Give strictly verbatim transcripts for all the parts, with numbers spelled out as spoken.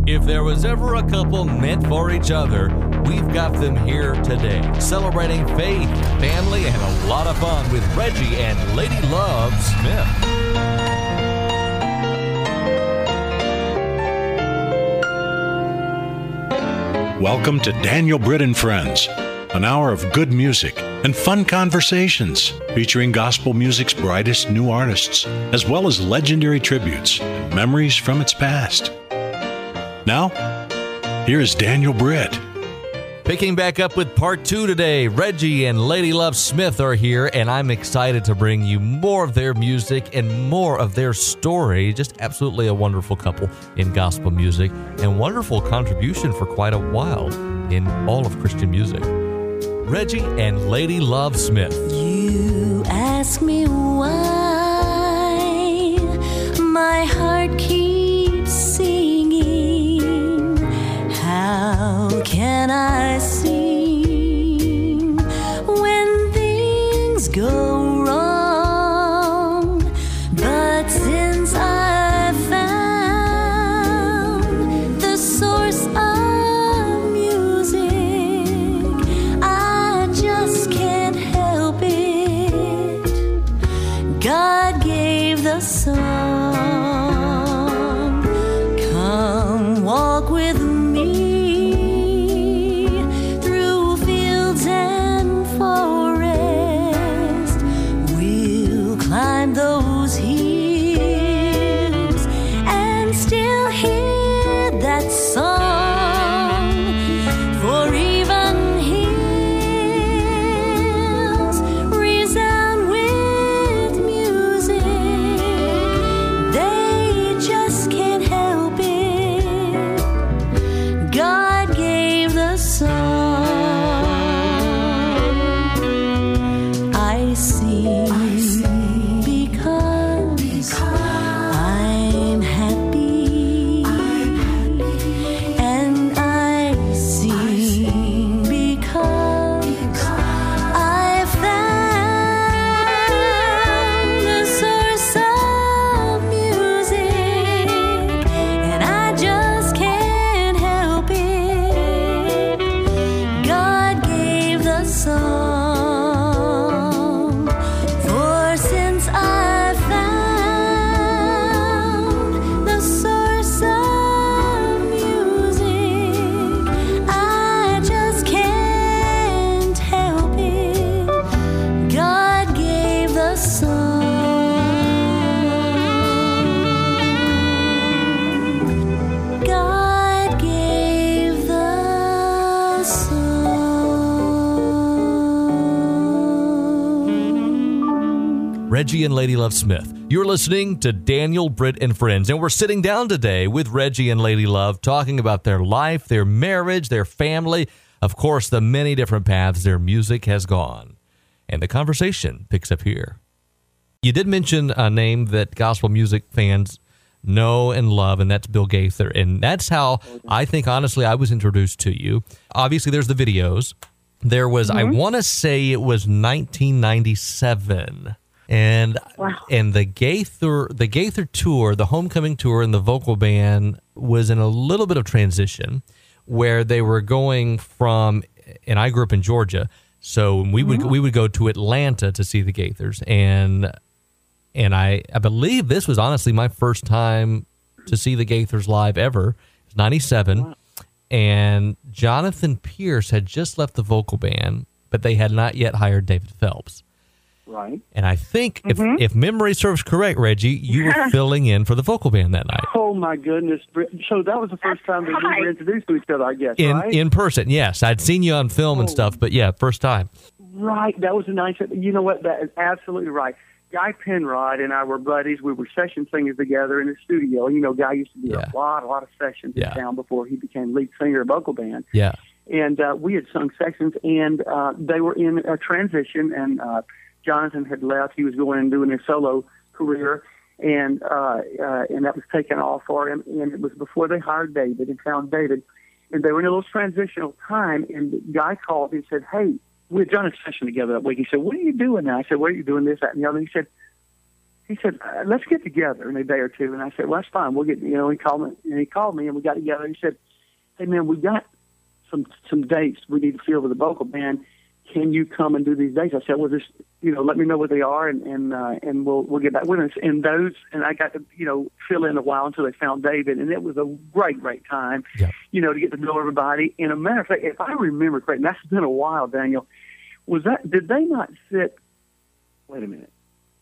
If there was ever a couple meant for each other, we've got them here today, celebrating faith, family, and a lot of fun with Reggie and Lady Love Smith. Welcome to Daniel Britt and Friends, an hour of good music and fun conversations featuring gospel music's brightest new artists, as well as legendary tributes and memories from its past. Now, here is Daniel Britt. Picking back up with part two today, Reggie and Lady Love Smith are here, and I'm excited to bring you more of their music and more of their story. Just absolutely a wonderful couple in gospel music and wonderful contribution for quite a while in all of Christian music. Reggie and Lady Love Smith. You ask me why my heart keeps singing. How can I sing when things go wrong? But since I found the source of music, I just can't help it. God gave the song. Come walk with me through fields and forests. We'll climb those hills and still hear that song. For even hills resound with music. They just can't help it. God gave the song. I sing because I'm happy, and I sing because I found the source of music, and I just can't help it. God gave the song. For since I found the source of music, I just can't help it. God gave the song. God gave the song. Reggie and Lady Love Smith. You're listening to Daniel Britt and Friends, and we're sitting down today with Reggie and Lady Love talking about their life, their marriage, their family, of course, the many different paths their music has gone. And the conversation picks up here. You did mention a name that gospel music fans know and love, and that's Bill Gaither. And that's how I think, honestly, I was introduced to you. Obviously, there's the videos. There was, I want to say it was nineteen ninety-seven. And Wow. and the Gaither the Gaither tour, the homecoming tour, and the vocal band was in a little bit of transition where they were going from, and I grew up in Georgia, so we would we would go to Atlanta to see the Gaithers, and and I I believe this was honestly my first time to see the Gaithers live ever. It was ninety-seven, and Jonathan Pierce had just left the vocal band, but they had not yet hired David Phelps. Right. And I think if, if memory serves correct, Reggie, you were filling in for the vocal band that night. Oh, my goodness. So that was the first time that we were introduced to each other, I guess, In right? in person, yes. I'd seen you on film and Oh. stuff, but yeah, first time. Right. That was a nice. You know what? That is absolutely right. Guy Penrod and I were buddies. We were session singers together in the studio. You know, Guy used to do Yeah. a lot, a lot of sessions Yeah. in town before he became lead singer of vocal band. Yeah. And uh, we had sung sections, and uh, they were in a transition, and uh, Jonathan had left. He was going and doing his solo career, and uh, uh, and that was taken off for him. And it was before they hired David and found David. And they were in a little transitional time, and the guy called and said, hey, we had done a session together that week. He said, what are you doing now? I said, what are you doing this, that, and the other? He said, he said, uh, let's get together in a day or two. And I said, well, that's fine. We'll get, you know, he called me, and he called me, and we got together. He said, hey, man, we got some some dates we need to fill with the vocal band. Can you come and do these dates? I said, well, just, you know, let me know what they are, and and uh, and we'll we'll get back with us. And those, and I got to, you know, fill in a while until they found David, and it was a great, great time, yeah. you know, to get to know everybody. And a matter of fact, if I remember correctly, and that's been a while, Daniel, was that, did they not sit, wait a minute.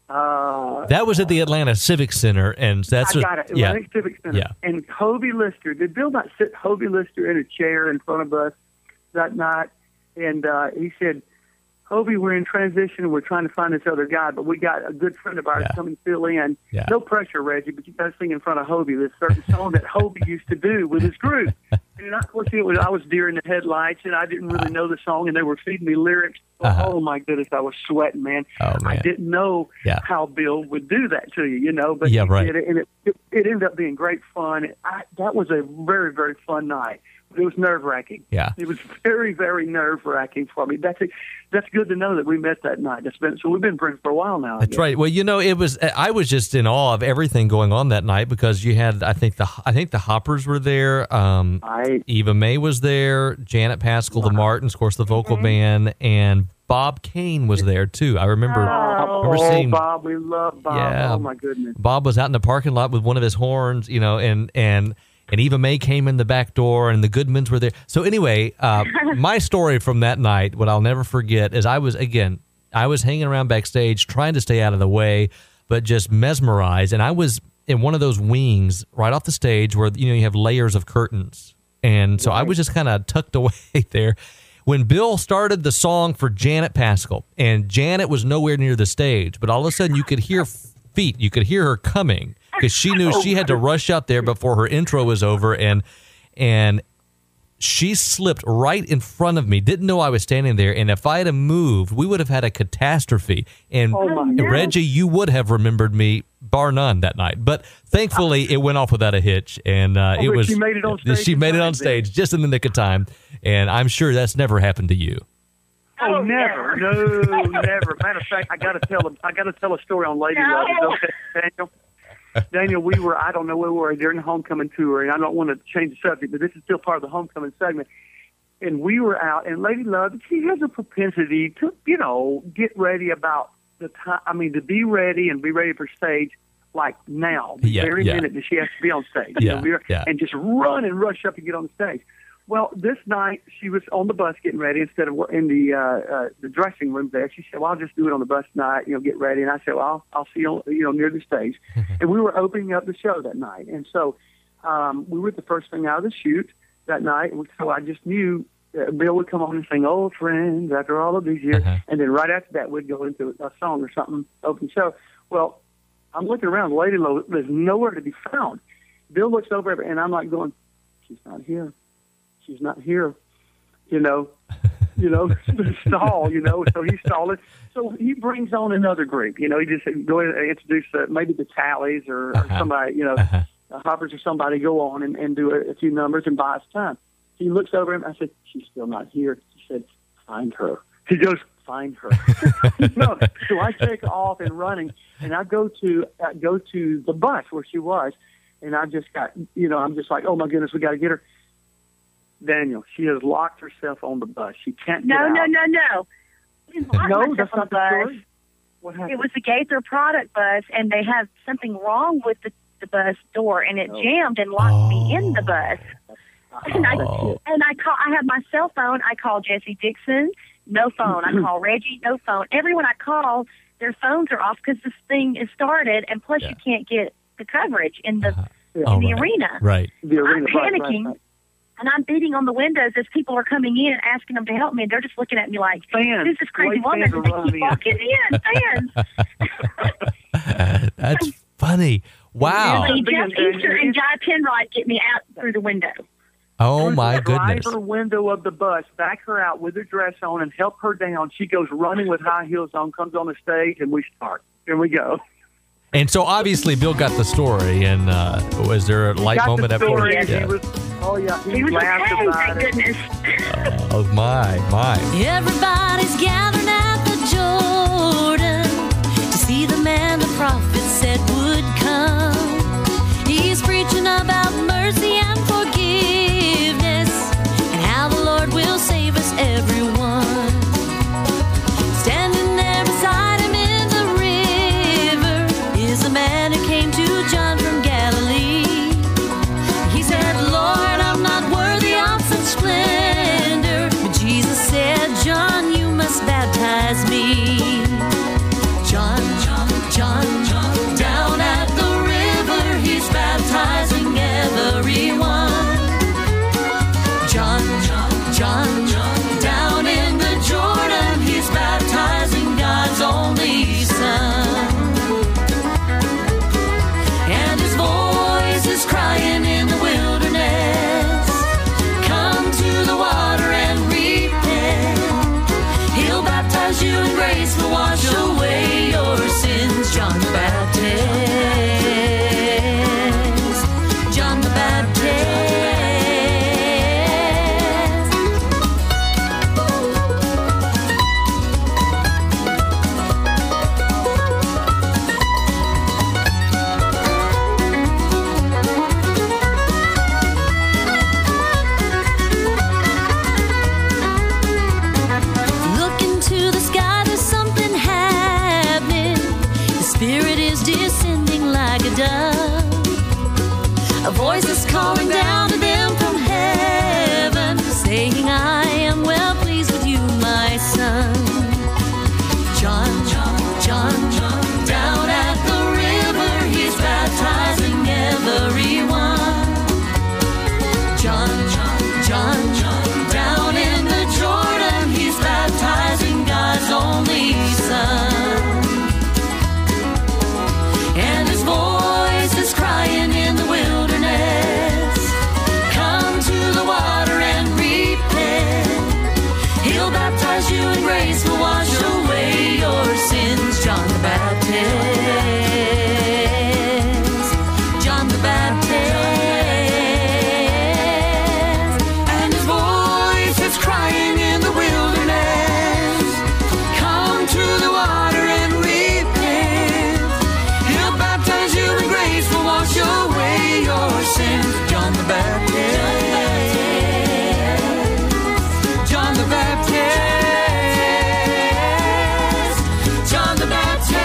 Uh, that was at the Atlanta Civic Center, and that's I what, got it. yeah, Atlanta Civic Center. yeah. And Hobie Lister, did Bill not sit Hobie Lister in a chair in front of us that night? And uh, he said, Hobie, we're in transition and we're trying to find this other guy, but we got a good friend of ours Yeah. coming to fill in. Yeah. No pressure, Reggie, but you got to sing in front of Hobie this certain song that Hobie used to do with his group. And of course, it was, I was deer in the headlights, and I didn't really know the song, and they were feeding me lyrics. Uh-huh. Oh, my goodness, I was sweating, man. Oh, man. I didn't know Yeah. how Bill would do that to you, you know, but Yeah, he right. did it, and it, it, it ended up being great fun. I, that was a very, very fun night. It was nerve-wracking. Yeah. It was very, very nerve-wracking for me. That's a, that's good to know that we met that night. That's been, so we've been friends for a while now. I That's guess. right. Well, you know, it was. I was just in awe of everything going on that night because you had. I think the. I think the Hoppers were there. Um, Right. Eva May was there. Janet Paschal, the Martins, of course, the vocal band, and Bob Kane was there too. I remember. I remember Oh, seeing Bob, we love Bob. Yeah. Oh, my goodness. Bob was out in the parking lot with one of his horns, you know, and and and Eva May came in the back door, and the Goodmans were there. So anyway, uh, my story from that night, what I'll never forget, is I was again, I was hanging around backstage trying to stay out of the way, but just mesmerized, and I was in one of those wings right off the stage where you know you have layers of curtains, and so I was just kind of tucked away there. When Bill started the song for Janet Paschal, and Janet was nowhere near the stage, but all of a sudden you could hear feet, you could hear her coming because she knew she had to rush out there before her intro was over, and and she slipped right in front of me. Didn't know I was standing there, and if I had moved, we would have had a catastrophe. And Oh, my God. Reggie, you would have remembered me, bar none, that night. But thankfully, it went off without a hitch, and uh, Oh, it but was she made it on stage she in made it time on then. stage just in the nick of time, and I'm sure that's never happened to you. Oh, Oh, never, no, never. Matter of fact, I got to tell a, I got to tell a story on Lady No. Love. Is it okay, Daniel? Daniel, we were, I don't know where we were during the homecoming tour, and I don't want to change the subject, but this is still part of the homecoming segment. And we were out, and Lady Love, she has a propensity to, you know, get ready about the time. I mean, to be ready and be ready for stage like now, the Yeah, very yeah. minute that she has to be on stage. Yeah, you know, we're- yeah. And just run and rush up and get on the stage. Well, this night she was on the bus getting ready instead of in the uh, uh, the dressing room there. She said, "Well, I'll just do it on the bus tonight, you know, get ready." And I said, "Well, I'll, I'll see you, you know, near the stage." And we were opening up the show that night, and so um, we were the first thing out of the shoot that night. And so I just knew uh, Bill would come on and sing "Old Friends" after all of these years, Uh-huh. and then right after that we'd go into a song or something, open show. Well, I'm looking around, Lady Lo is nowhere to be found. Bill looks over, and I'm like going, "She's not here. She's not here," you know, you know, stall, you know, so he's stalling. So he brings on another group, you know, he just go ahead and introduce uh, maybe the Tallies or, or Uh-huh. somebody, you know, Uh-huh. uh, Hoppers or somebody go on and, and do a, a few numbers and buy us time. He looks over him. I said, "She's still not here." He said, "Find her." He goes, "Find her." No, so I take off and running, and I go to uh, go to the bus where she was, and I just got, you know, I'm just like, "Oh my goodness, we got to get her." Daniel, she has locked herself on the bus. She can't get No, out. no, no, no. I didn't lock No, myself that's on not the the bus. story. What happened? It was the Gaither product bus, and they have something wrong with the, the bus door, and it Oh. jammed and locked me in the bus. And I Oh. and I call. I have my cell phone. I call Jesse Dixon, no phone. I call Reggie, no phone. Everyone I call, their phones are off because this thing is started, and plus Yeah. you can't get the coverage in the Oh, in the right. arena. Right. The arena I'm bus, right, panicking. right. And I'm beating on the windows as people are coming in and asking them to help me. And they're just looking at me like, Fans. who's this crazy White woman? fans are And they running keep in. walking in. Fans. That's funny. Wow. So Being Jeff there, Easter and Guy Penrod get me out through the window. Oh Through my the goodness. driver window of the bus, back her out with her dress on and help her down. She goes running with high heels on, comes on the stage, and we start. Here we go. And so obviously Bill got the story, and uh, was there a light Got moment the after? story, and Yeah. he was, oh yeah, he, He was laughed okay, about thank it. goodness. Oh my, my. Everybody's gathering at the Jordan to see the man the prophet said about mercy and forgiveness and how the Lord will save us, everyone. Standing there beside him in the river is a man who came to John from Galilee. He said, Lord, I'm not worthy of such splendor. But Jesus said, John, you must baptize me. John, John, John, John, down at the river, he's baptizing everyone. John, John, John, John, down in the Jordan, he's baptizing God's only Son. And his voice is crying in the wilderness, come to the water and repent. He'll baptize you in grace, will wash away your sins. John the Baptist, John the Baptist. Look into the sky, there's something happening. The Spirit is descending like a dove. A voice is calling down to them from heaven, saying, I am well pleased with you, my Son. John, John, John, John, down at the river, he's baptizing everyone. John, John, John, John, down in the Jordan, he's baptizing God's only Son. And his voice is crying in the wilderness, come to the water and repent. He'll baptize you in grace, will wash away your sins. John the Baptist, John the Baptist. And his voice is crying in the wilderness, come to the water and repent. He'll baptize you in grace, will wash away your sins. John the Baptist, John the Baptist, John the Baptist.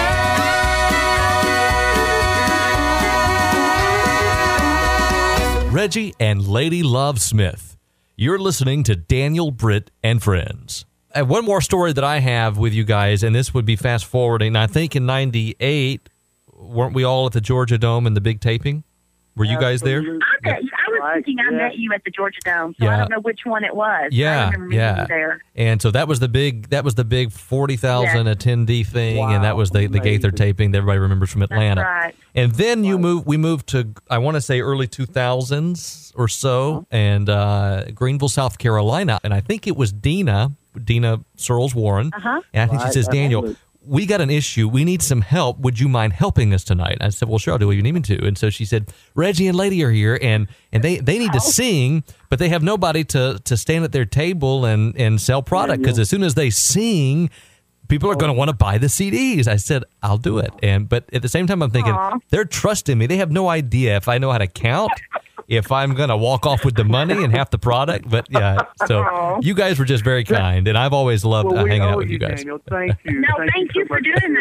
Reggie and Lady Love Smith. You're listening to Daniel, Britt, and Friends. And one more story that I have with you guys, and this would be fast forwarding. I think in ninety-eight, weren't we all at the Georgia Dome in the big taping? Were you guys there? I, bet you, I was Right, thinking I yeah. met you at the Georgia Dome, so Yeah. I don't know which one it was. I Yeah, remember meeting yeah. you there. And so that was the big that was the big forty thousand Yeah. attendee thing, Wow, and that was the, the Gaither amazing. taping that everybody remembers from Atlanta. right. And then you moved we moved to, I want to say, early two thousands or so, and uh, Greenville, South Carolina. And I think it was Dina, Dina Searles Warren. Uh-huh. And I think she Right, says, Daniel, absolutely. we got an issue. We need some help. Would you mind helping us tonight? I said, well, sure, I'll do what you need me to. And so she said, Reggie and Lady are here, and, and they, they need to sing, but they have nobody to, to stand at their table and, and sell product, because as soon as they sing, people are going to want to buy the C Ds. I said, I'll do it. And but at the same time, I'm thinking, Aw. they're trusting me. They have no idea if I know how to count, if I'm going to walk off with the money and half the product. But yeah, so Aw. you guys were just very kind, and I've always loved Well, uh, we hanging owe out with you, you guys. Daniel. Thank you. No, thank, you so for much. doing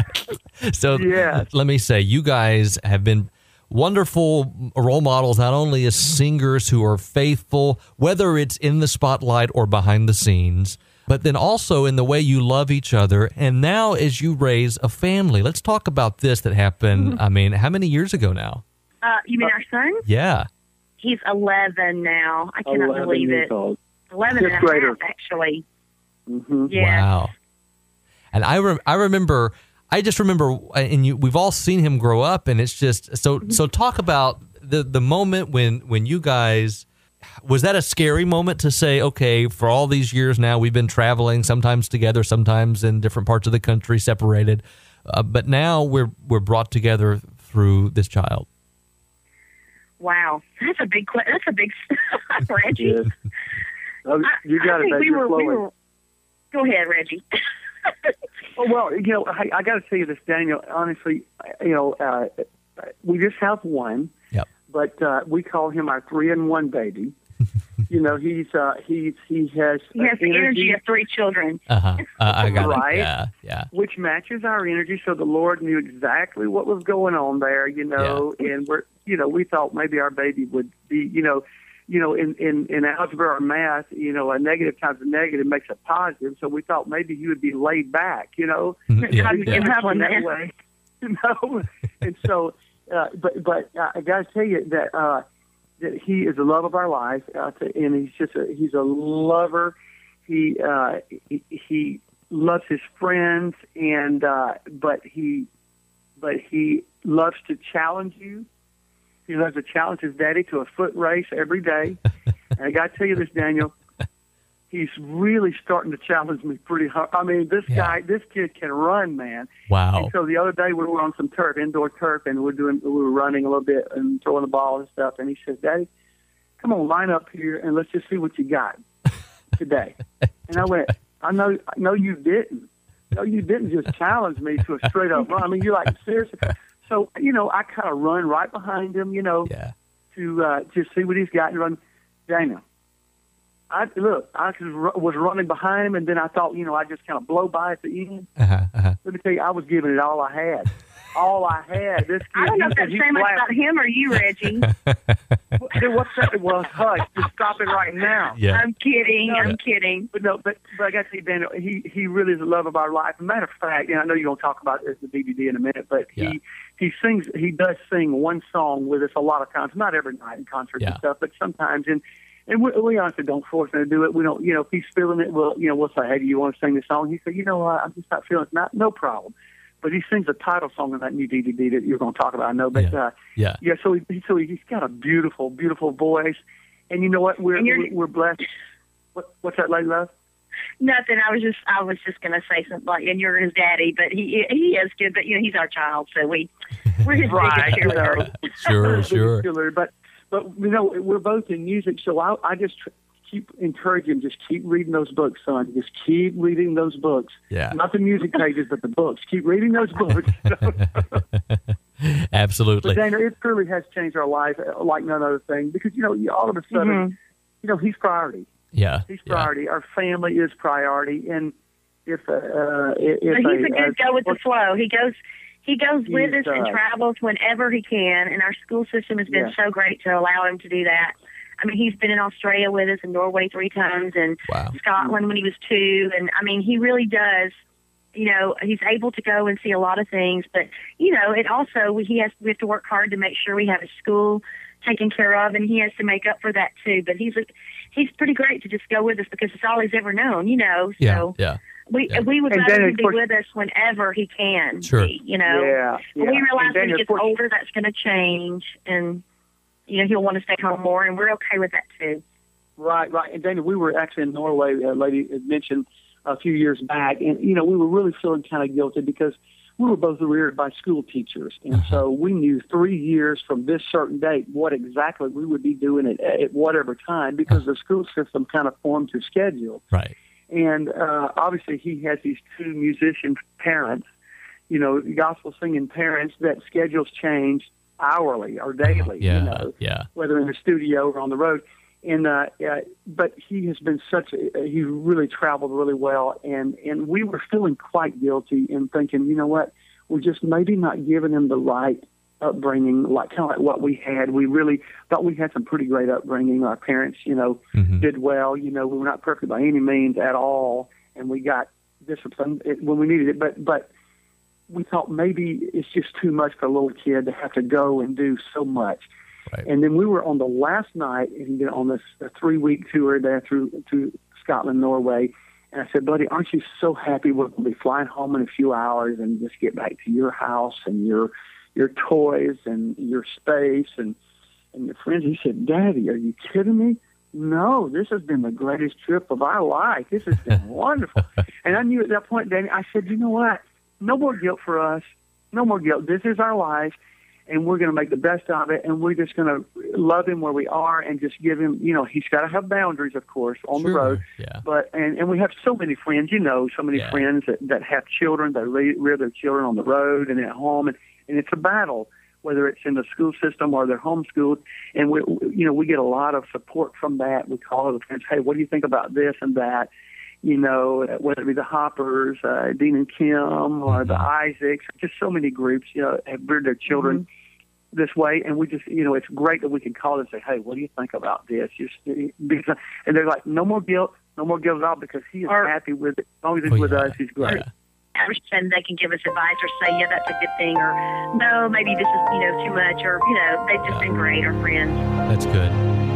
that. So Yeah. let me say, you guys have been wonderful role models, not only as singers who are faithful, whether it's in the spotlight or behind the scenes, but then also in the way you love each other. And now as you raise a family, let's talk about this that happened, Mm-hmm. I mean, how many years ago now? Uh, you mean our son? Yeah. He's eleven now. I cannot eleven believe years it. old. eleven and a Fifth grader. half, actually. Mm-hmm. Yeah. Wow. And I rem- I remember I just remember and you we've all seen him grow up, and it's just so so talk about the the moment when when you guys, was that a scary moment to say, okay, for all these years now we've been traveling, sometimes together, sometimes in different parts of the country, separated, uh, but now we're we're brought together through this child. Wow, that's a big que- that's a big Reggie. Yes. Oh, you I, got I it, think baby. we were, You're we flowing. were. Go ahead, Reggie. Oh, well, you know, I, I got to tell you this, Daniel. Honestly, you know, uh, we just have one. Yep. but uh, we call him our three-in-one baby. You know, he's uh, he's he has He has uh, the energy of three children. Uh-huh. Uh, I got Right. it. Yeah, yeah. which matches our energy. So the Lord knew exactly what was going on there, you know, and we're, you know, we thought maybe our baby would be, you know, you know, in, in, in algebra or math, you know, a negative times a negative makes a positive. So we thought maybe he would be laid back, you know, Mhm. Yeah, He would yeah. give Have one one that there. way, you know. And so, uh, but but uh, I got to tell you that uh, that he is the love of our life, uh, to, and he's just a, he's a lover. He uh, he, he loves his friends, and uh, but he but he loves to challenge you. He loves to challenge his daddy to a foot race every day. And I got to tell you this, Daniel, he's really starting to challenge me pretty hard. I mean, this Yeah. guy, this kid can run, man. Wow. And so the other day we were on some turf, indoor turf, and we're doing, we were running a little bit and throwing the ball and stuff. And he says, "Daddy, come on, line up here and let's just see what you got today." And I went, "I know, no, you didn't. No, you didn't just challenge me to a straight up run. I mean, you're like, seriously." So, you know, I kind of run right behind him, you know, Yeah. to uh, just see what he's got and run. Daniel, I look, I was running behind him, and then I thought, you know, I just kind of blow by at the end. Uh-huh, uh-huh. Let me tell you, I was giving it all I had. All I had. This kid, I don't know if he- that's he saying much blasted- about him or you, Reggie. Dude, what's that? Well, hush. Just stop it right now. Yeah. I'm kidding. No. I'm kidding. But no, but but I got to say, Daniel, he he really is the love of our life. As a matter of fact, and I know you're going to talk about this the D V D in a minute, but Yeah. he he sings, he does sing one song with us a lot of times. Not every night in concerts Yeah. and stuff, but sometimes. And and we, we honestly don't force him to do it. We don't, you know, if he's feeling it, we'll you know we'll say, "Hey, do you want to sing this song?" He said, "You know what, I'm just not feeling it." Not no problem. But he sings a title song in that new D V D that you're going to talk about, I know. But Yeah. uh, Yeah. yeah, so he, so he's got a beautiful, beautiful voice, and you know what? We're And you're- we're, we're blessed. What, what's that, Lady Love? Nothing. I was just I was just gonna say something like, and you're his daddy, but he he is good. But you know, he's our child, so we we're his Right, biggest you know. cheerleader. Sure, sure. Particular, But but you know, we're both in music, so I I just tr- keep encouraging. Just keep reading those books, son. Just keep reading those books. Yeah. Not the music pages, but the books. Keep reading those books. Absolutely. But Dana, it truly has changed our life uh, like none other thing, because you know, you- all of a sudden, Mhm. you know, he's priority. Yeah. He's yeah. priority. Our family is priority, and if uh, uh if But he's a a, good go with the flow. He goes he goes with He's, us and uh, travels whenever he can, and our school system has been Yeah. so great to allow him to do that. I mean, he's been in Australia with us and Norway three times, and Wow. Scotland when he was two, and I mean, he really does. You know, he's able to go and see a lot of things, but you know, it also he has we have to work hard to make sure we have his school taken care of, and he has to make up for that too. But he's a, he's pretty great to just go with us because it's all he's ever known. You know, Yeah. so Yeah. we Yeah. we would And rather then, him of be course- with us whenever he can. Sure. be, you know, Yeah, but yeah. we realize And when then, he of gets course- older, that's going to change, and you know he'll want to stay home more, and we're okay with that too. Right, right. And Dana, we were actually in Norway, a lady had mentioned a few years back, and, you know, we were really feeling kind of guilty because we were both reared by school teachers. And Uh-huh. so we knew three years from this certain date what exactly we would be doing at, at whatever time because the school system kind of formed his schedule. Right. And uh, obviously he has these two musician parents, you know, gospel singing parents that schedules change hourly or daily, Yeah. you know, Yeah. whether in the studio or on the road. And uh, uh, but he has been such a he really traveled really well, and and we were feeling quite guilty and thinking, you know what, we're just maybe not giving him the right upbringing, like kind of like what we had. We really thought we had some pretty great upbringing. Our parents, you know, Mhm. did well. You know, we were not perfect by any means at all, and we got discipline when we needed it. But but we thought maybe it's just too much for a little kid to have to go and do so much. Right. And then we were on the last night and on this a three-week tour there through through Scotland, Norway. And I said, buddy, aren't you so happy we're going to be flying home in a few hours and just get back to your house and your your toys and your space and, and your friends? He said, Daddy, are you kidding me? No, this has been the greatest trip of our life. This has been wonderful. And I knew at that point, Danny, I said, you know what? No more guilt for us. No more guilt. This is our life. And we're going to make the best of it, and we're just going to love him where we are and just give him, you know, he's got to have boundaries, of course, on Sure. the road. Yeah. But and, and we have so many friends, you know, so many Yeah. friends that, that have children, that re- rear their children on the road and at home, and, and it's a battle. whether it's in the school system or they're homeschooled. And we, you know, we get a lot of support from that. We call the parents, hey, what do you think about this and that? You know, whether it be the Hoppers, uh, Dean and Kim, or the Isaacs, just so many groups, you know, have reared their children mm-hmm. this way. And we just, you know, it's great that we can call and say, hey, what do you think about this? Just, because, and they're like, no more guilt, no more guilt at all, because he is or, happy with it. As long as he's oh, with yeah. us, he's great. Yeah. And they can give us advice or say, yeah, that's a good thing, or no, maybe this is, you know, too much, or, you know, they've just been great, our friends. That's good.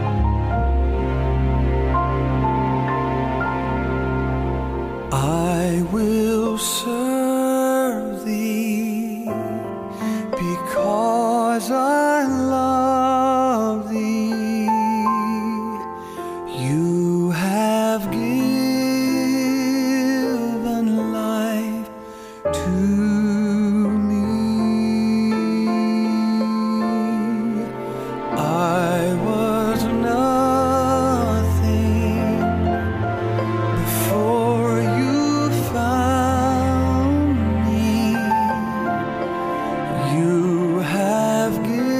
I will serve thee because I love thee. You have given life to me. I was nothing before you found me. You have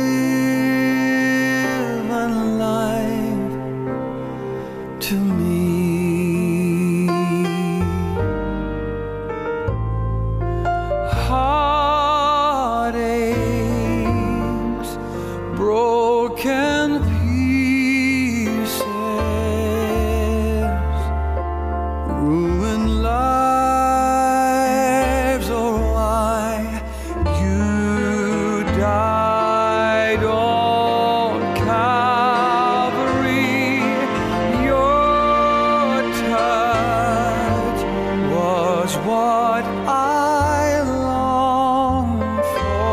given life to me. Heartaches, broken pieces, ruined lives, oh why you died on Calvary. Your touch was what I longed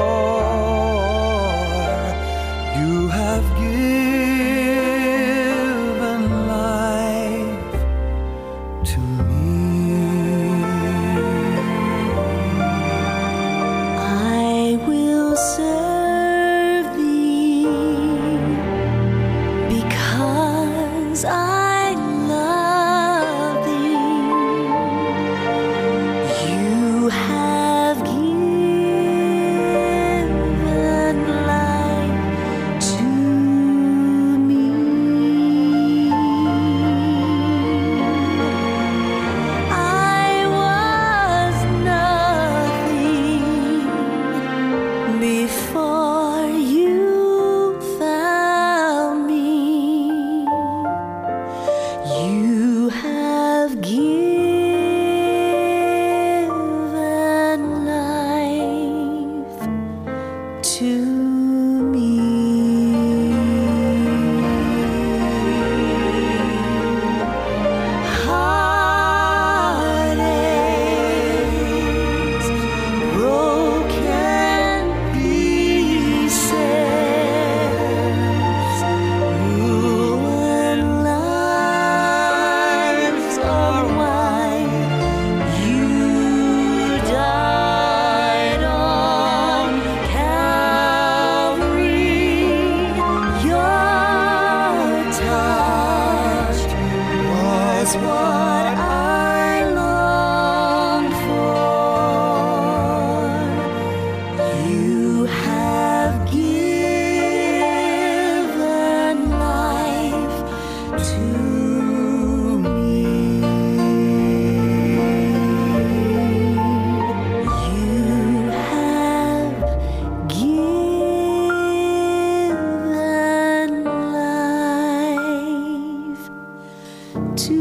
for. You have given life to me. I will serve thee because I love thee. You have given life to me. I was nothing before you found me. You have given life to me. Heartaches, broken pieces, ruined lives are why you died on Calvary. Your touch was what I longed for. You have given life to me. You have given life to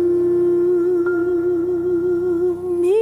me.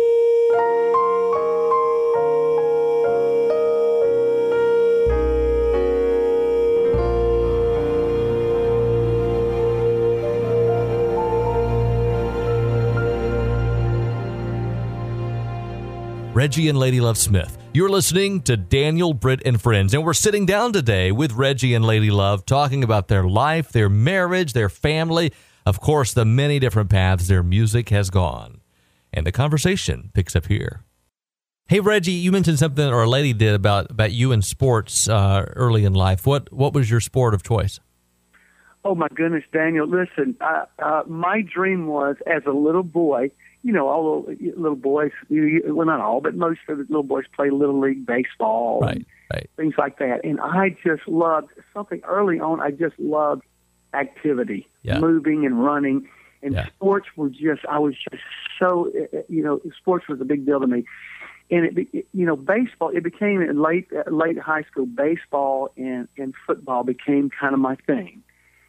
Reggie and Lady Love Smith. You're listening to Daniel, Britt, and Friends, and we're sitting down today with Reggie and Lady Love talking about their life, their marriage, their family, of course, the many different paths their music has gone. And the conversation picks up here. Hey, Reggie, you mentioned something, or a lady did, about, about you in sports uh, early in life. What what was your sport of choice? Oh my goodness, Daniel! Listen, uh, uh, my dream was as a little boy. You know, all the little boys. You, you, well, not all, but most of the little boys play little league baseball, Right, and right. things like that. And I just loved something early on. I just loved activity, Yeah. moving and running, and Yeah. sports were just. I was just so. uh, You know, sports was a big deal to me. And it, be- it, you know, baseball. It became in late uh, late high school. Baseball and and football became kind of my thing.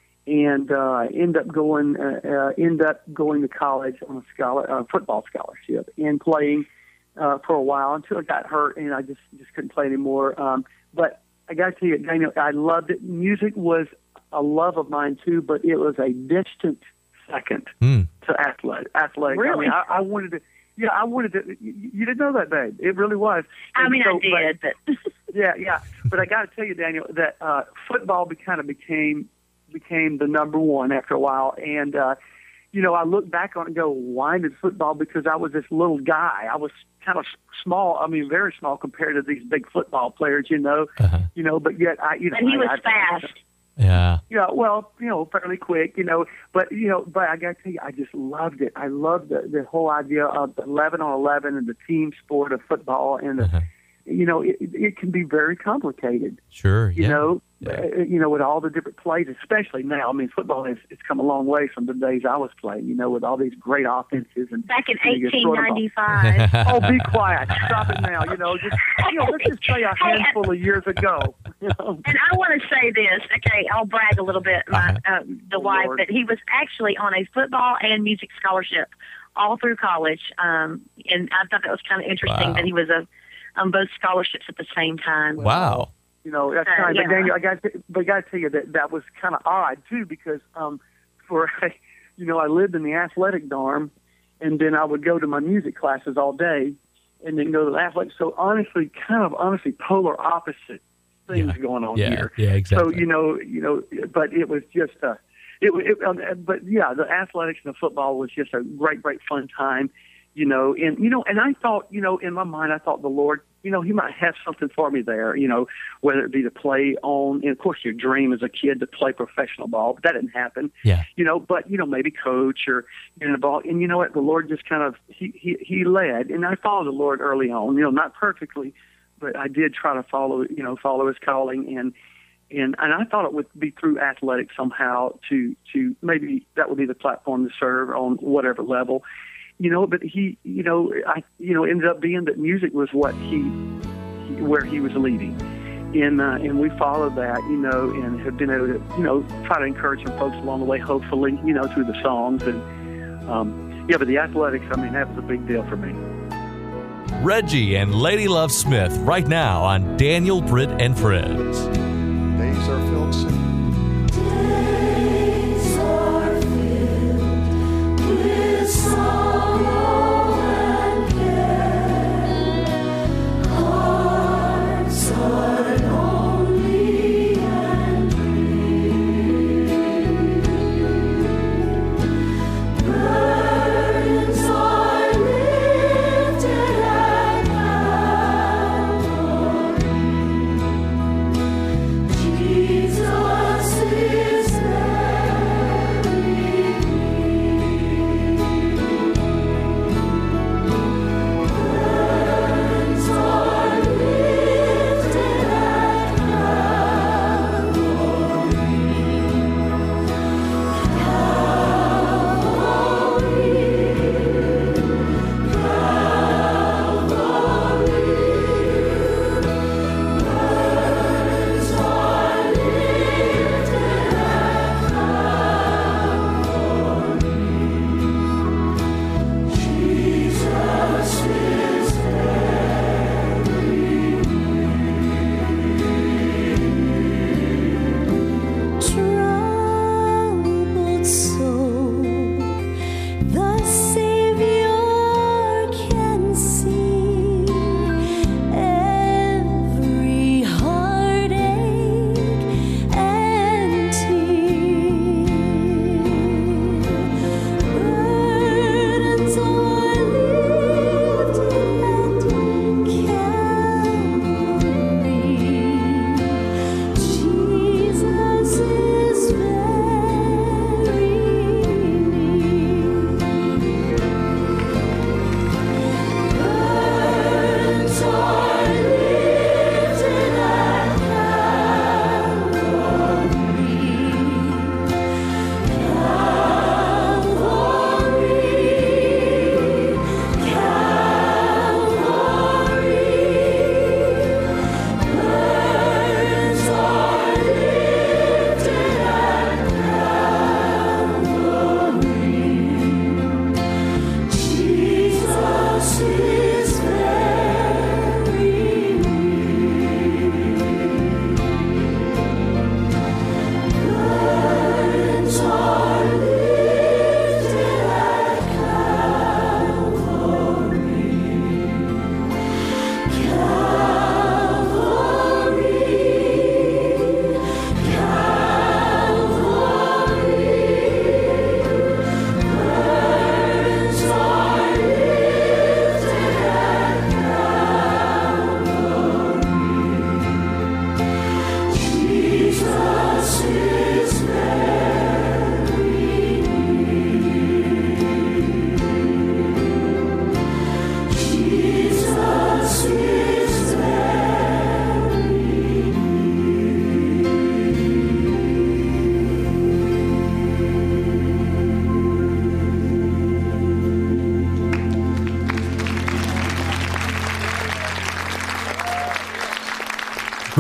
And uh, end up going, uh, uh, end up going to college on a scholar, uh, football scholarship, and playing uh, for a while until I got hurt, and I just just couldn't play anymore. Um, but I got to tell you, Daniel, I loved it. Music was a love of mine too, but it was a distant second Mm. to athletic. Athletic. Really? I mean, I, I wanted to. Yeah, I wanted to. You, you didn't know that, babe. It really was. I And mean, so, I did, but, yeah, yeah. But I got to tell you, Daniel, that uh, football be, kind of became became the number one after a while. And, uh, you know, I look back on it and go, why did football? Because I was this little guy. I was kind of small. I mean, very small compared to these big football players, you know. Uh-huh. You know, but yet I, you know. and he I, was I, fast. Yeah. Yeah, well, you know, fairly quick, you know, but, you know, but I got to tell you, I just loved it. I loved the, the whole idea of the eleven on eleven and the team sport of football. And, the, Uh-huh. you know, it, it can be very complicated. Sure. You yeah. know, Yeah. uh, you know, with all the different plays, especially now. I mean, football has it's come a long way from the days I was playing. You know, with all these great offenses and Back in you know, you eighteen throw the ball. ninety-five. Oh, be quiet! Stop it now. You know, just you know, let's just say a handful of years ago. You know? And I want to say this. Okay, I'll brag a little bit. My uh, the Oh, wife, Lord. but he was actually on a football and music scholarship all through college. Um, and I thought that was kind of interesting Wow. that he was a, on both scholarships at the same time. Wow. You know, that's Uh, kind of, yeah. but Daniel, I got, to, but I got to tell you that that was kind of odd too, because um, for, you know, I lived in the athletic dorm, and then I would go to my music classes all day, and then go to the athletic. So honestly, kind of honestly, polar opposite things Yeah. going on Yeah. here. Yeah. Exactly. So you know, you know, but it was just a, it, it um, but yeah, the athletics and the football was just a great, great fun time. You know, and you know, and I thought, you know, in my mind, I thought the Lord, you know, He might have something for me there. You know, whether it be to play on, and of course, your dream as a kid to play professional ball, but that didn't happen. Yeah. You know, but you know, maybe coach or get in the ball, and you know what, the Lord just kind of He He, he led, and I followed the Lord early on. You know, not perfectly, but I did try to follow, you know, follow His calling, and and and I thought it would be through athletics somehow to to maybe that would be the platform to serve on whatever level. You know, but he, you know, I, you know, ended up being that music was what he, he where he was leading, and uh, and we followed that, you know, and have been able to, you know, try to encourage some folks along the way, hopefully, you know, through the songs and um, yeah, but the athletics, I mean, that was a big deal for me. Reggie and Lady Love Smith right now on Daniel, Britt, and Friends. Days are filled soon. Days are filled with sorrow and care. Hearts are lonely and grieved. Burdens are lifted at Calvary.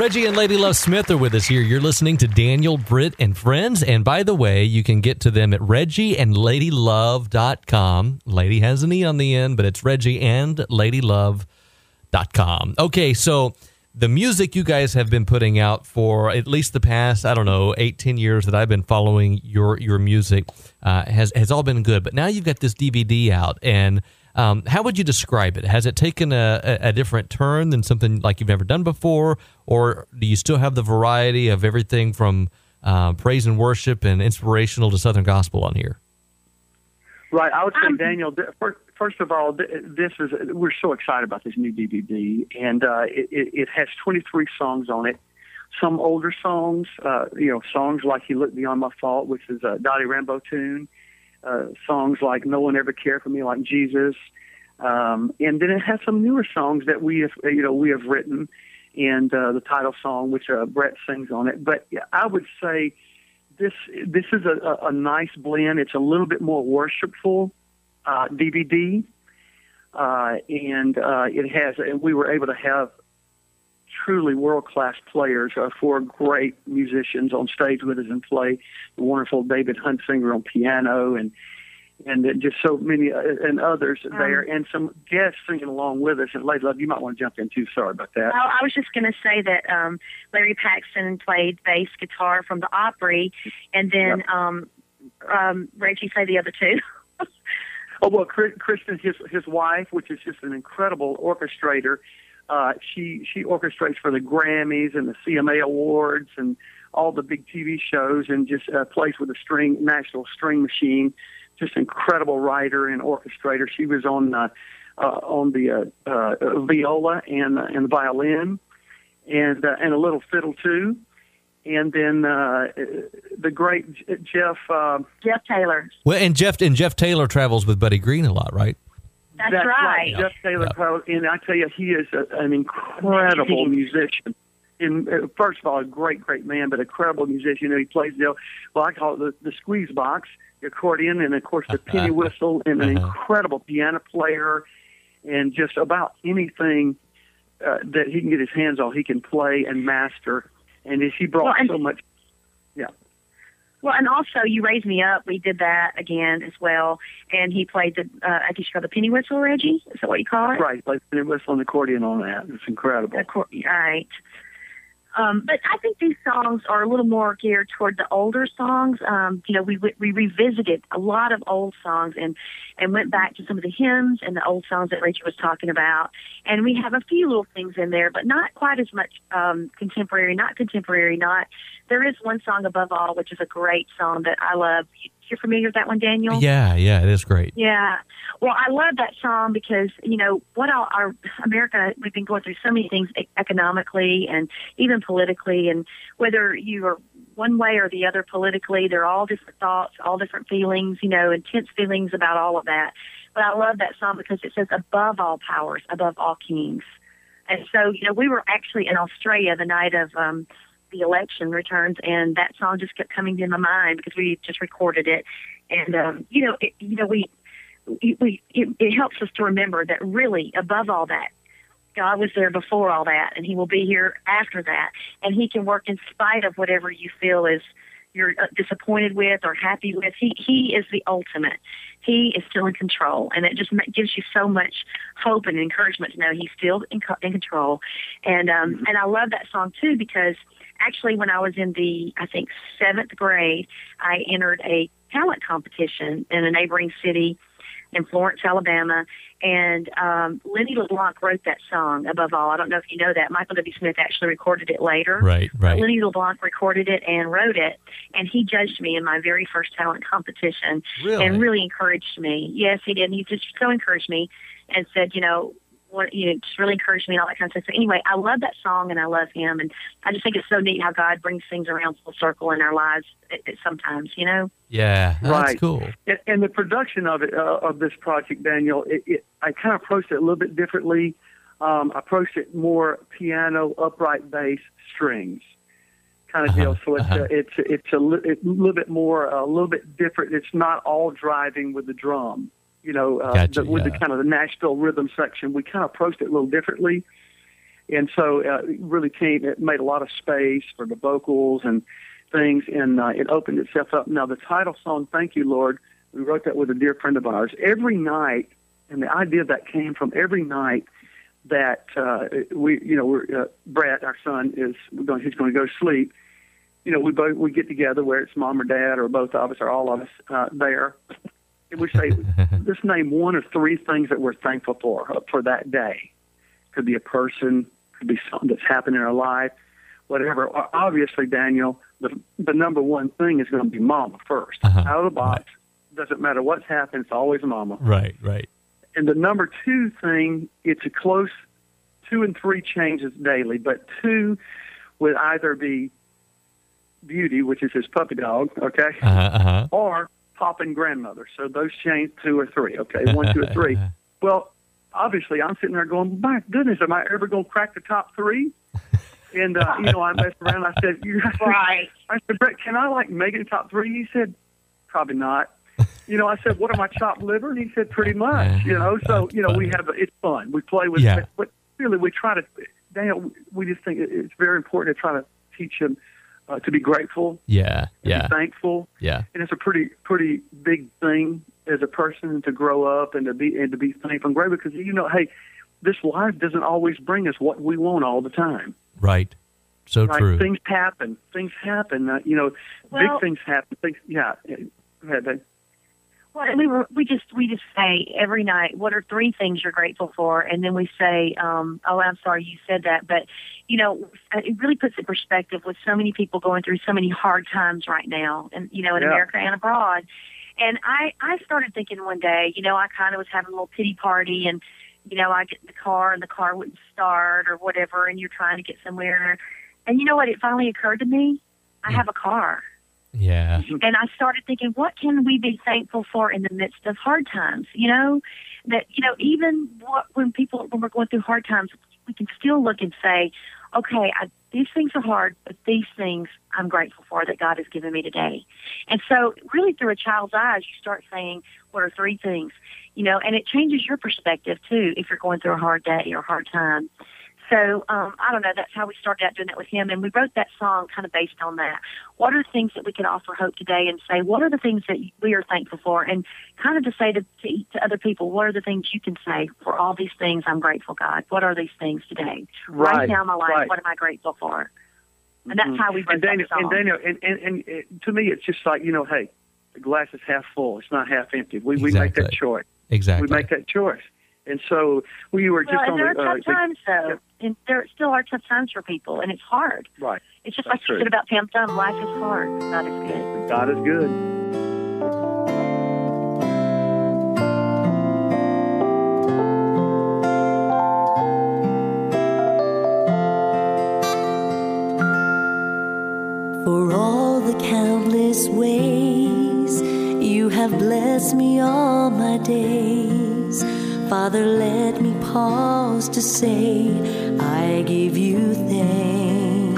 Reggie and Lady Love Smith are with us here. You're listening to Daniel, Britt, and Friends. And by the way, you can get to them at reggie and lady love dot com. Lady has an E on the end, but it's reggie and lady love dot com. Okay, so the music you guys have been putting out for at least the past, I don't know, eight, ten years that I've been following your your music uh, has, has all been good. But now you've got this D V D out, and Um, how would you describe it? Has it taken a, a, a different turn than something like you've never done before, or do you still have the variety of everything from uh, praise and worship and inspirational to Southern gospel on here? Right. I would say, Daniel, first, first of all, this is we're so excited about this new D V D, and uh, it, it has twenty-three songs on it. Some older songs, uh, you know, songs like "You Look Beyond My Fault," which is a Dottie Rambo tune. Uh, songs like "No One Ever Cared for Me Like Jesus," um, and then it has some newer songs that we have, you know, we have written, and uh, the title song, which uh, Brett sings on it. But yeah, I would say this this is a, a nice blend. It's a little bit more worshipful uh, D V D, uh, and uh, it has, and we were able to have truly world-class players, uh, four great musicians on stage with us and play. The wonderful David Huntsinger on piano, and and then just so many uh, and others um, there, and some guests singing along with us. And Lady Love, you might want to jump in too. Sorry about that. Well, I was just going to say that um, Larry Paxton played bass guitar from the Opry, and then yep. um, um, Reggie say the other two. oh well, Kristen, his his wife, which is just an incredible orchestrator. Uh, she she orchestrates for the Grammys and the C M A Awards and all the big T V shows, and just uh, plays with the string national string machine. Just incredible writer and orchestrator. She was on uh, uh, on the uh, uh, viola and uh, and the violin, and uh, and a little fiddle too. And then uh, the great Jeff uh, Jeff Taylor. Well, and Jeff and Jeff Taylor travels with Buddy Green a lot, right? That's, That's right. right. Jeff Taylor, yeah. And I tell you, he is a, an incredible musician. And uh, first of all, a great, great man, but a incredible musician. You know, he plays the, well, I call it the, the squeeze box, the accordion, and of course the penny whistle, and an incredible piano player, and just about anything uh, that he can get his hands on, he can play and master. And he brought well, and- so much. Yeah. Well, and also, You Raise Me Up, we did that again as well. And he played the, uh, I guess you call it the penny whistle, Reggie? Is that what you call it? Right, he played the penny whistle and the accordion on that. It's incredible. Accord- right. Um, but I think these songs are a little more geared toward the older songs. Um, you know, we we revisited a lot of old songs and, and went back to some of the hymns and the old songs that Rachel was talking about. And we have a few little things in there, but not quite as much um, contemporary, not contemporary, not. There is one song, Above All, which is a great song that I love. You're familiar with that one, Daniel? Yeah, yeah, it is great. Yeah. Well, I love that song because, you know, what our, our America, we've been going through so many things economically and even politically, and whether you are one way or the other politically, there are all different thoughts, all different feelings, you know, intense feelings about all of that. But I love that song because it says above all powers, above all kings. And so, you know, we were actually in Australia the night of um, the election returns, and that song just kept coming to my mind because we just recorded it. And, um, you know, it, you know, we, we it, it helps us to remember that really above all that, God was there before all that, and he will be here after that. And he can work in spite of whatever you feel is you're disappointed with or happy with. He he is the ultimate. He is still in control, and it just gives you so much hope and encouragement to know he's still in, in control. And um, mm-hmm. and I love that song too because actually when I was in the I think seventh grade, I entered a talent competition in a neighboring city in Florence, Alabama, and um, Lenny LeBlanc wrote that song, Above All. I don't know if you know that. Michael W. Smith actually recorded it later. Right, right. Lenny LeBlanc recorded it and wrote it, and he judged me in my very first talent competition really? and really encouraged me. Yes, he did. And he just so encouraged me and said, you know, what, you know, just really encouraged me and all that kind of stuff. So anyway, I love that song and I love him, and I just think it's so neat how God brings things around full circle in our lives it, it, sometimes, you know? Yeah, that's right. cool. And, and the production of it, uh, of this project, Daniel, it, it, I kind of approached it a little bit differently. Um, I approached it more piano, upright bass, strings kind of uh-huh, deal. So it's uh-huh. uh, it's it's a, li- it's a little bit more, a little bit different. It's not all driving with the drum. You know, uh, gotcha, the, with yeah. the kind of the Nashville rhythm section, we kind of approached it a little differently. And so uh, it really came, it made a lot of space for the vocals and things, and uh, it opened itself up. Now, the title song, Thank You, Lord, we wrote that with a dear friend of ours. Every night, and the idea of that came from every night that uh, we, you know, we're, uh, Brett, our son, is going, he's going to go to sleep. You know, we both we get together, where it's mom or dad or both of us or all of us uh, there, and we say, let's name one or three things that we're thankful for uh, for that day. Could be a person, could be something that's happened in our life, whatever. Obviously, Daniel, the the number one thing is going to be Mama first, uh-huh. out of the box. Right. Doesn't matter what's happened; it's always Mama. Right, right. And the number two thing, it's a close two and three changes daily, but two would either be Beauty, which is his puppy dog, okay, uh-huh, uh-huh. or Pop and grandmother. So those change two or three, okay, one, two, or three. Well, obviously, I'm sitting there going, my goodness, am I ever going to crack the top three? And, uh, you know, I messed around. I said, you right. I said, Brett, can I, like, make it the top three? He said, probably not. You know, I said, what am I, chopped liver? And he said, pretty much, you know. So, you know, we have, a, it's fun. We play with yeah. it. But really, we try to, Daniel, we just think it's very important to try to teach him uh, to be grateful. Yeah, yeah. To be thankful. Yeah. And it's a pretty, pretty big thing as a person to grow up and to be, and to be thankful and grateful, because, you know, hey, this life doesn't always bring us what we want all the time. Right. So right? true. Things happen. Things happen. Uh, you know, well, big things happen. Things, yeah. Go ahead, babe. Well, we were we just we just say every night, what are three things you're grateful for, and then we say, um, oh, I'm sorry you said that, but you know, it really puts in perspective with so many people going through so many hard times right now, and you know, in yeah. America and abroad. And I I started thinking one day, you know, I kind of was having a little pity party, and you know, I get in the car and the car wouldn't start or whatever, and you're trying to get somewhere, and you know what? It finally occurred to me, I have a car. Yeah. And I started thinking, what can we be thankful for in the midst of hard times? You know, that, you know, even what, when people, when we're going through hard times, we can still look and say, okay, I, these things are hard, but these things I'm grateful for that God has given me today. And so really through a child's eyes, you start saying, what are three things? You know, and it changes your perspective too, if you're going through a hard day or a hard time. So, um, I don't know, that's how we started out doing that with him. And we wrote that song kind of based on that. What are the things that we can offer hope today, and say, what are the things that we are thankful for? And kind of to say to, to, to other people, what are the things you can say for all these things I'm grateful, God? What are these things today? Right, right now in my life, right. what am I grateful for? And that's how we wrote and Daniel, that song. And Daniel, and, and, and it, to me, it's just like, you know, hey, the glass is half full. It's not half empty. We, Exactly. we make that choice. Exactly. We make that choice. And so we were just well, and on there the... are tough uh, times, though. yeah. And there still are tough times for people, and it's hard. Right. It's just That's like you true. said about Tam Thumb, life is hard. God is good. God is good. For all the countless ways you have blessed me all my days, Father, let me pause to say I give you thanks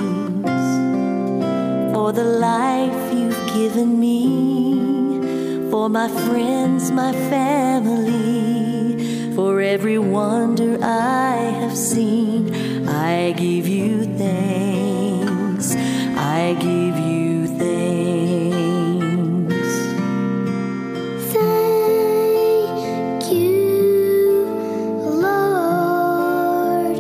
for the life you've given me, for my friends, my family, for every wonder I have seen. I give you thanks. I give you thanks. Thank you, Lord.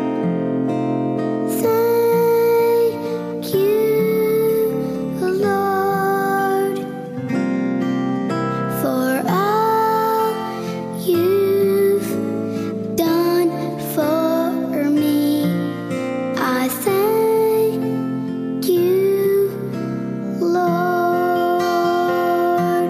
Thank you, Lord, for all you've done for me. I thank you, Lord.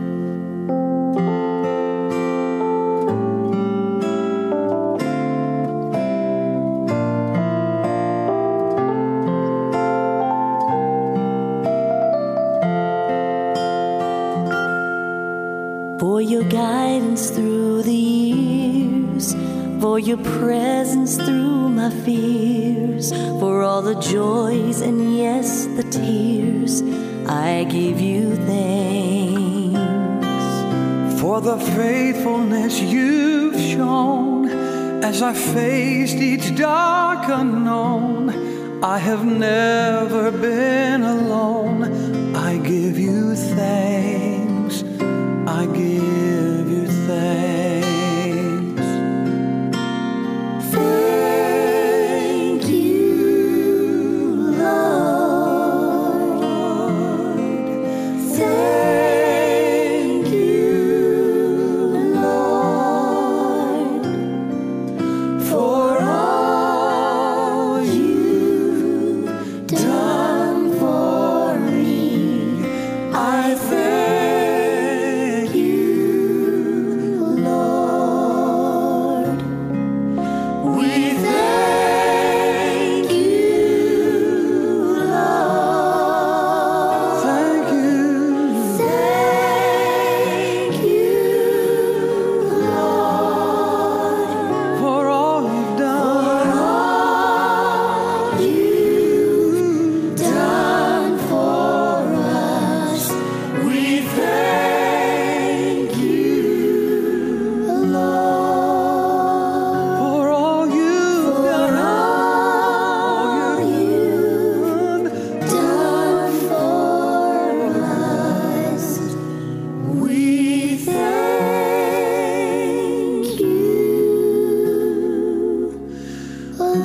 For your guidance through the years, for your presence through my fears, for all the joys and yes, the tears, I give you thanks. For the faithfulness you've shown As I faced each dark unknown, I have never been alone. I give you thanks, I give you thanks. Thank you, Lord. Thank you, Lord, for all you've done for me. I thank you, Lord. We thank you, Lord. Thank you. Thank you, Lord, For all you've done. all you've done for us. We thank you, Lord, For all you've for done. all you've done for us. We thank you,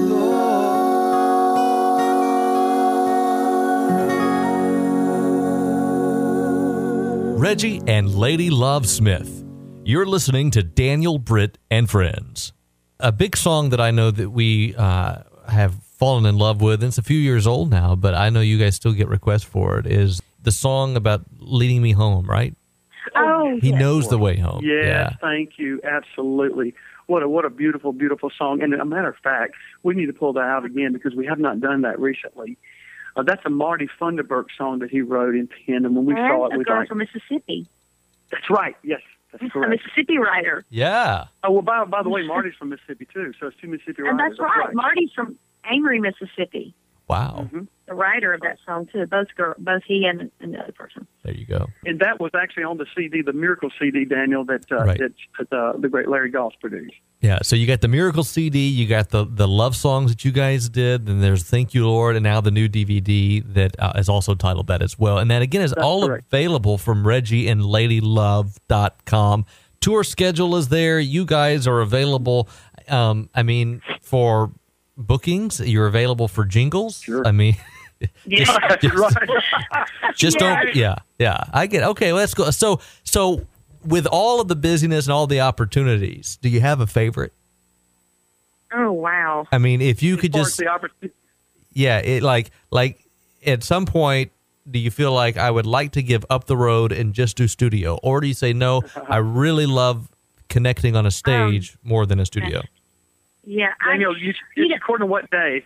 Lord. Reggie and Lady Love Smith. You're listening to Daniel Britt and Friends. A big song that I know that we uh, have fallen in love with, and it's a few years old now, but I know you guys still get requests for it, is the song about leading me home, right? Oh, He yes. knows the way home. Yes, Yeah. thank you. Absolutely. What a what a beautiful, beautiful song. And a matter of fact, we need to pull that out again because we have not done that recently. Uh, that's a Marty Funderburk song that he wrote in pen, and when we And saw it, a we girl thought, from Mississippi, that's right. Yes, that's a correct. Mississippi writer. Yeah. Oh, well, by, by the way, Marty's from Mississippi, too, so it's two Mississippi And writers. that's right. Marty's from Angry, Mississippi. Wow. Mhm. The writer of that song too. Both girl, both he and, and the other person. There you go. And that was actually on the C D, the Miracle C D, Daniel, that, uh, Right. that uh, the great Larry Goss produced. Yeah, so you got the Miracle C D, you got the the love songs that you guys did, then there's Thank You, Lord, and now the new D V D that uh, is also titled that as well. And that, again, is That's all correct. available from Reggie and Lady Love dot com. Tour schedule is there. You guys are available, um, I mean, for bookings. You're available for jingles. Sure. I mean, Yeah. That's right. just Yeah. don't, yeah, yeah, I get it. Okay, let's go. So, so with all of the busyness and all the opportunities, do you have a favorite? Oh wow. I mean, if you could As far as just, the opportunity. yeah, it like like at some point, do you feel like I would like to give up the road and just do studio, or do you say no? I really love connecting on a stage more than a studio. Yeah. Daniel, I, you, you it's know- according to what day?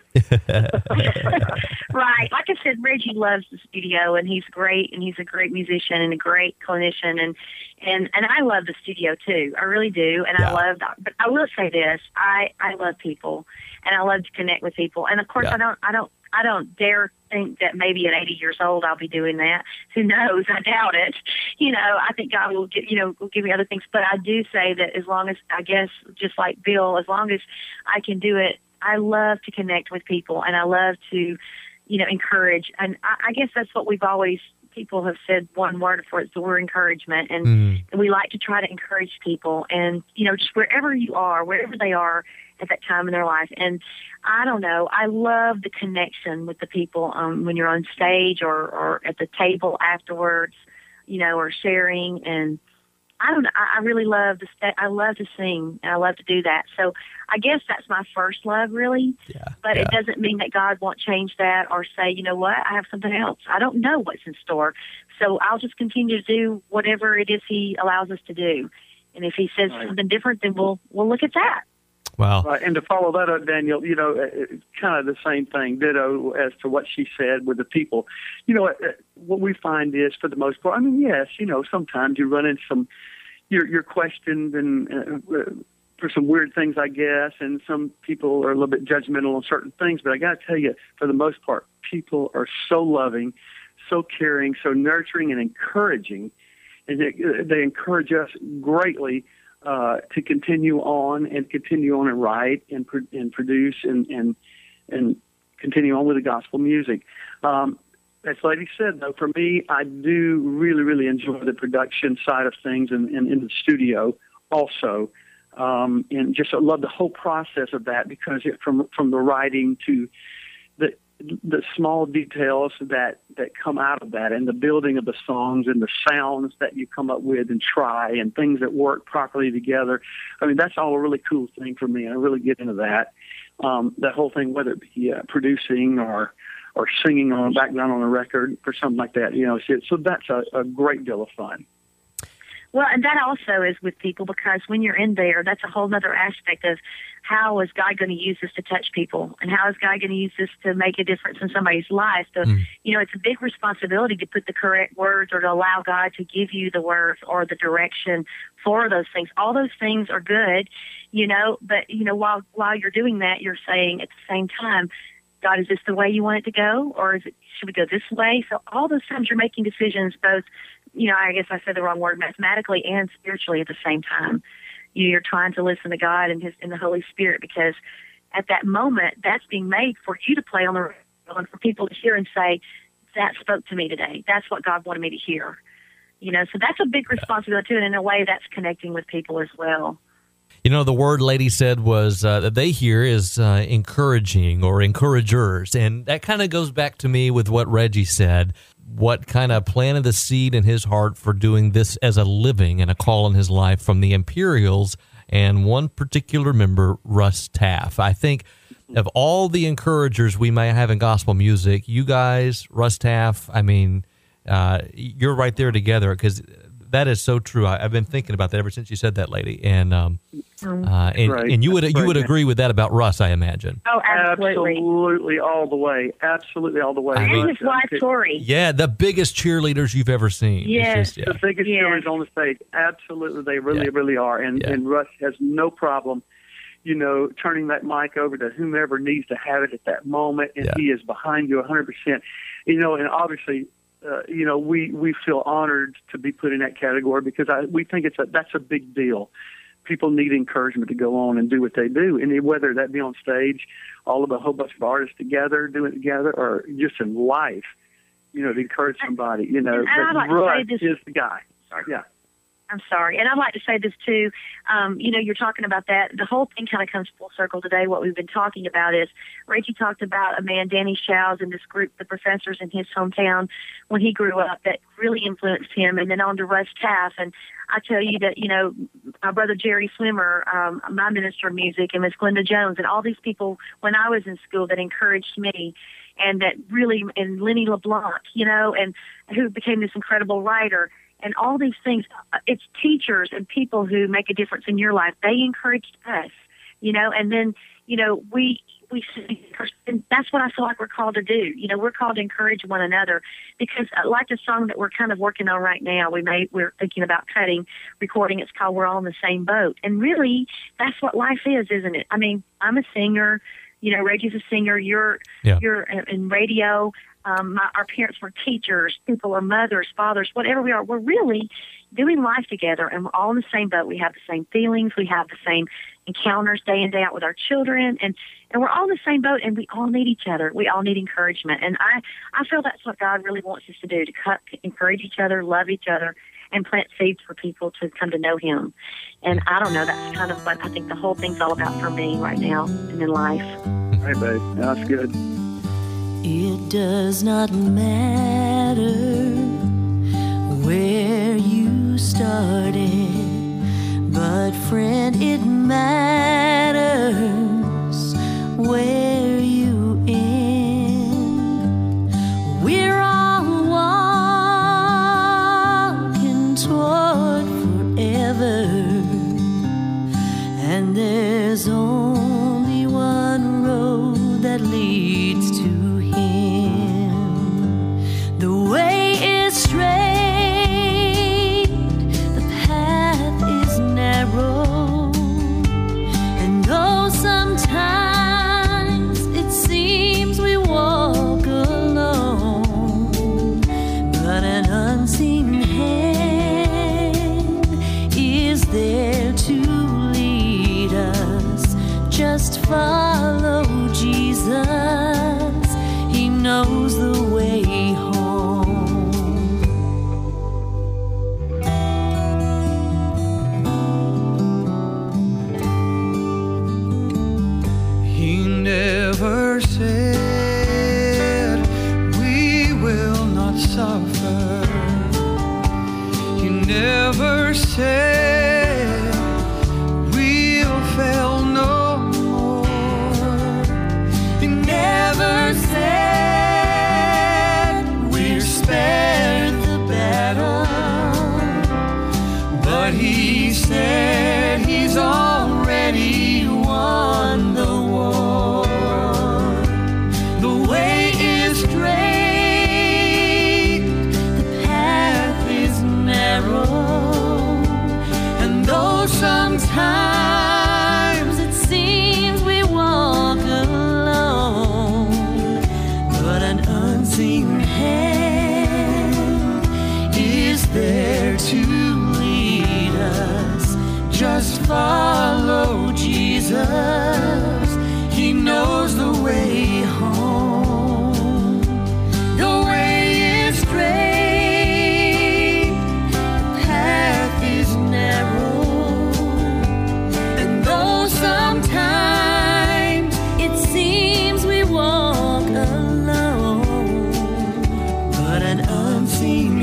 right. Like I said, Reggie loves the studio, and he's great, and he's a great musician and a great clinician, and and and I love the studio too. I really do, and Yeah. I love that. But I will say this: I I love people, and I love to connect with people, and of course, Yeah. I don't I don't I don't dare think that maybe at eighty years old I'll be doing that. Who knows? I doubt it. You know, I think God will get, you know, will give me other things. But I do say that as long as, I guess, just like Bill, as long as I can do it, I love to connect with people, and I love to, you know, encourage. And I, I guess that's what we've always, people have said one word for it, it's the word encouragement. And, Mm. and we like to try to encourage people, and, you know, just wherever you are, wherever they are at that time in their life. And I don't know, I love the connection with the people um, when you're on stage or, or at the table afterwards, you know, or sharing. And I don't know, I, I really love to sta- I love to sing, and I love to do that. So I guess that's my first love, really. Yeah, But yeah. it doesn't mean that God won't change that or say, you know what, I have something else. I don't know what's in store. So I'll just continue to do whatever it is He allows us to do. And if He says Right. something different, then we'll we'll look at that. Wow. Right, and to follow that up, Daniel, you know, uh, it's kind of the same thing, ditto as to what she said with the people. You know, uh, what we find is, for the most part, I mean, yes, you know, sometimes you run into some, you're, you're questioned and uh, uh, for some weird things, I guess, and some people are a little bit judgmental on certain things. But I got to tell you, for the most part, people are so loving, so caring, so nurturing and encouraging, and they, they encourage us greatly uh, to continue on and continue on and write and, pro- and produce and, and and continue on with the gospel music. Um, as Lady said, though, for me, I do really, really enjoy the production side of things and in, in, in the studio also. Um, and just I love the whole process of that, because it, from from the writing to the the small details that, that come out of that, and the building of the songs and the sounds that you come up with and try, and things that work properly together. I mean, that's all a really cool thing for me. I really get into that. Um, that whole thing, whether it be uh, producing or or singing on a background on a record or something like that, you know. So, so that's a, a great deal of fun. Well, and that also is with people, because when you're in there, that's a whole other aspect of how is God going to use this to touch people, and how is God going to use this to make a difference in somebody's life. So, mm. you know, it's a big responsibility to put the correct words, or to allow God to give you the words or the direction for those things. All those things are good, you know, but, you know, while while you're doing that, you're saying at the same time, God, is this the way you want it to go, or is it, should we go this way? So all those times you're making decisions, both, you know, I guess I said the wrong word, mathematically and spiritually at the same time. You're trying to listen to God and His and the Holy Spirit, because at that moment, that's being made for you to play on the radio and for people to hear and say, that spoke to me today. That's what God wanted me to hear. You know, so that's a big responsibility too, and in a way that's connecting with people as well. You know, the word Lady said was uh, that they hear is uh, encouraging or encouragers. And that kind of goes back to me with what Reggie said, what kind of planted the seed in his heart for doing this as a living and a call in his life from the Imperials and one particular member, Russ Taff. I think of all the encouragers we may have in gospel music, you guys, Russ Taff, I mean, uh, you're right there together, because that is so true. I, I've been thinking about that ever since you said that, Lady, and um, uh, and, right. and you would That's you right, would yeah. agree with that about Russ, I imagine. Oh, absolutely. Absolutely, all the way. Absolutely, all the way. I mean, And his wife, Tori. Yeah, the biggest cheerleaders you've ever seen. Yes. It's just, yeah. The biggest Yeah. cheerleaders on the stage. Absolutely, they really, Yeah. really are. And Yeah. and Russ has no problem, you know, turning that mic over to whomever needs to have it at that moment, and Yeah. he is behind you one hundred percent. You know, and obviously, uh, you know, we, we feel honored to be put in that category, because I, we think it's a that's a big deal. People need encouragement to go on and do what they do, and whether that be on stage, all of a whole bunch of artists together doing it together, or just in life, you know, to encourage somebody. You know, And I'd like to Russ say this- is the guy. Sorry. Yeah. I'm sorry. And I'd like to say this, too. Um, you know, you're talking about that. The whole thing kind of comes full circle today. What we've been talking about is, Reggie talked about a man, Danny Shows, and this group, the Professors in his hometown, when he grew up, that really influenced him, and then on to Russ Taff. And I tell you that, you know, my brother Jerry Swimmer, um, my minister of music, and Miss Glenda Jones, and all these people when I was in school that encouraged me, and that really, and Lenny LeBlanc, you know, and who became this incredible writer. And all these things, it's teachers and people who make a difference in your life. They encouraged us, you know, and then, you know, we, we, and that's what I feel like we're called to do. You know, we're called to encourage one another, because like the song that we're kind of working on right now, we may, we're thinking about cutting, recording. It's called We're All in the Same Boat. And really, that's what life is, isn't it? I mean, I'm a singer, you know, Reggie's a singer, you're, Yeah. you're in radio. Um, my, our parents were teachers, people are mothers, fathers, whatever we are. We're really doing life together, and we're all in the same boat. We have the same feelings. We have the same encounters day in, day out with our children, and, and we're all in the same boat, and we all need each other. We all need encouragement. And I, I feel that's what God really wants us to do, to cut, encourage each other, love each other, and plant seeds for people to come to know Him. And I don't know, that's kind of what I think the whole thing's all about for me right now and in life. Hey, babe. That's good. It does not matter where you started, but friend, it matters where you end. We're all walking toward forever, and there's only one road that leads to Him. The way is straight, the path is narrow, and though sometimes it seems we walk alone, but an unseen hand is there to follow Jesus. He knows the way home. He never said we will not suffer. He never said we'll fail no more. He never said we're spared the battle. But he said he's already won the war. The way is straight, the path is narrow, and though sometimes it seems we walk alone, but an unseen hand is there to lead us. Just follow Jesus. He knows the way home. The way is straight, the path is narrow, and though sometimes it seems we walk alone, but an unseen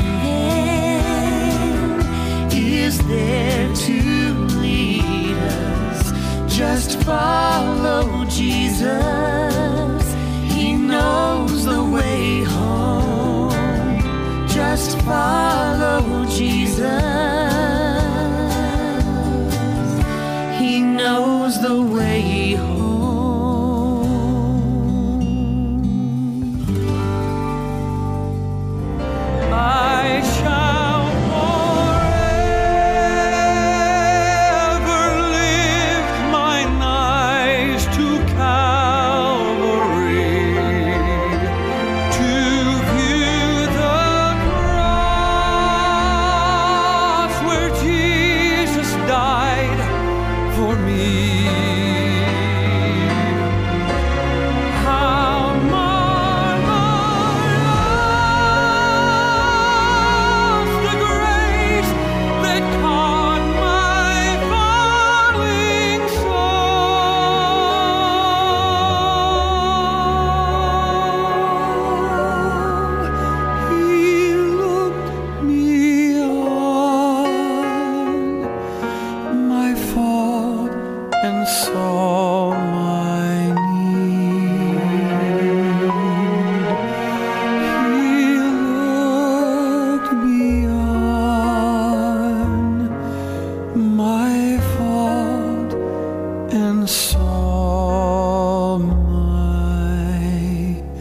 hand is there to lead us. Just follow Jesus. He knows the way home. Just follow Jesus. He knows the way home. I shall forever lift mine eyes to Calvary, to view the cross where Jesus died for me. How marvelous the grace that caught my falling soul. He looked me on my fault and saw my need. He looked beyond my fault and saw my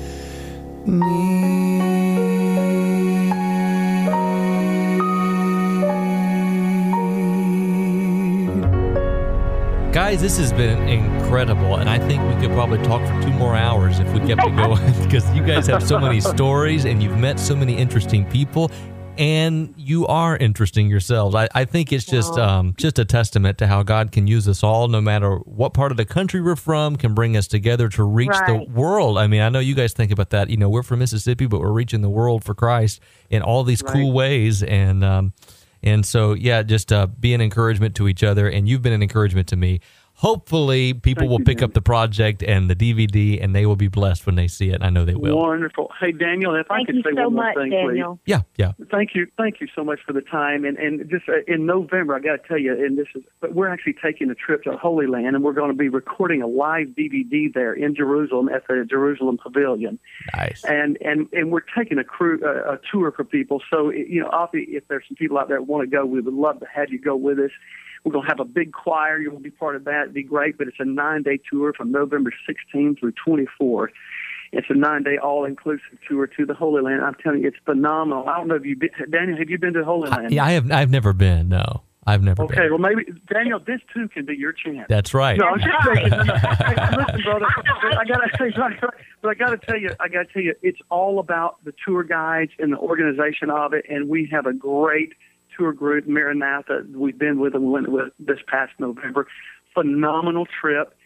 need. Guys, this has been incredible, and I think we could probably talk for two more hours if we kept it going, because you guys have so many stories, and you've met so many interesting people, and you are interesting yourselves. I, I think it's just um, just a testament to how God can use us all, no matter what part of the country we're from, can bring us together to reach Right. the world. I mean, I know you guys think about that. You know, we're from Mississippi, but we're reaching the world for Christ in all these cool ways, and um, and so, yeah, just uh, be an encouragement to each other, and you've been an encouragement to me. Hopefully, people Thank will you, pick Dan. up the project and the D V D, and they will be blessed when they see it. I know they will. Wonderful. Hey, Daniel, if I Thank could you say so one more much, thing, Daniel. Yeah, yeah. please. Thank you. Thank you so much for the time. And and just uh, in November, I got to tell you, and this is, but we're actually taking a trip to Holy Land, and we're going to be recording a live D V D there in Jerusalem at the Jerusalem Pavilion. Nice. And and and we're taking a crew uh, a tour for people. So you know, obviously, if there's some people out there that want to go, we would love to have you go with us. We're going to have a big choir. You will be part of that. It'd be great. But it's a nine-day tour from November sixteenth through twenty-fourth. It's a nine-day all-inclusive tour to the Holy Land. I'm telling you, it's phenomenal. I don't know if you've been, Daniel, have you been to the Holy Land? I, yeah, I have. I've never been. No, I've never Okay, been. well, maybe, Daniel, this too can be your chance. That's right. No, I'm just saying. Hey, listen, brother. I gotta, but I gotta tell you, I gotta tell you, it's all about the tour guides and the organization of it, and we have a great tour group, Maranatha. We've been with them. We went with this past November. Phenomenal trip,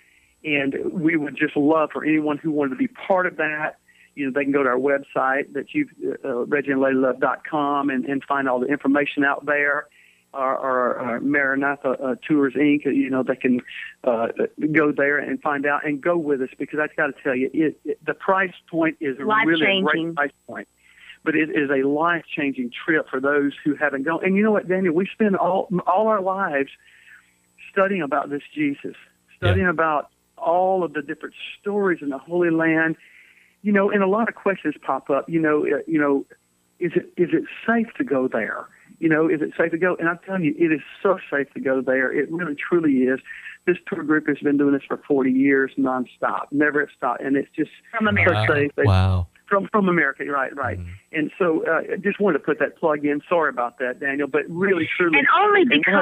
And we would just love for anyone who wanted to be part of that. You know, they can go to our website, that you uh, reggie and lady love dot com, and, and find all the information out there. Our, our, our Maranatha uh, Tours Incorporated, you know, they can uh, go there and find out and go with us, because I've got to tell you, it, it, the price point is a really a great price point. But it is a life-changing trip for those who haven't gone. And you know what, Daniel? We spend all all our lives studying about this Jesus, studying yeah. about all of the different stories in the Holy Land. You know, and a lot of questions pop up. You know, uh, you know, is it is it safe to go there? You know, is it safe to go? And I'm telling you, it is so safe to go there. It really, truly is. This tour group has been doing this for forty years, nonstop, never have stopped, and it's just from America. So safe. Wow. From from America, right, right. Mm-hmm. And so uh, I just wanted to put that plug in. Sorry about that, Daniel, but really, truly. And only because,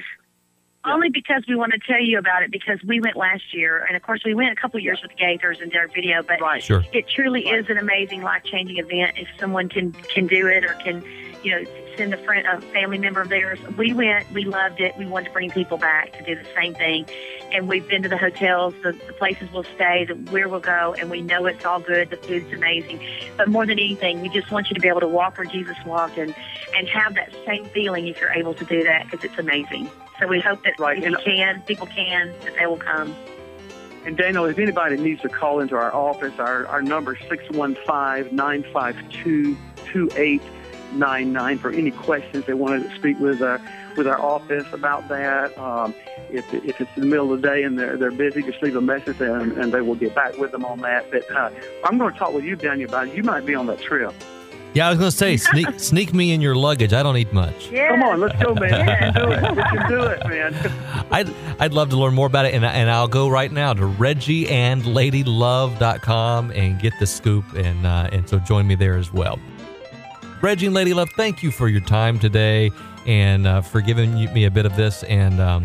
yeah. only because we want to tell you about it, because we went last year, and of course we went a couple of years with Gaithers and did our video, but right. sure. it truly right. is an amazing, life-changing event. If someone can, can do it or can, you know, send a friend, a family member of theirs. We went, we loved it. We wanted to bring people back to do the same thing. And we've been to the hotels, the, the places we'll stay, the, where we'll go, and we know it's all good. The food's amazing. But more than anything, we just want you to be able to walk where Jesus walked and, and have that same feeling if you're able to do that, because it's amazing. So we hope that right. if and, you can, people can, that they will come. And Daniel, if anybody needs to call into our office, our, our number is six one five, nine five two, two eight nine nine for any questions they want to speak with uh, with our office about that. Um, if, if it's in the middle of the day and they're, they're busy, just leave a message and, and they will get back with them on that. But uh, I'm going to talk with you, Daniel, about it. You might be on that trip. Yeah, I was going to say, sneak sneak me in your luggage. I don't eat much. Yeah. Come on, let's go, man. We can do it. We can do it, man. I'd, I'd love to learn more about it, and, and I'll go right now to reggie and lady love dot com and get the scoop, and uh, and so join me there as well. Reggie and Lady Love, thank you for your time today and uh, for giving me a bit of this and um,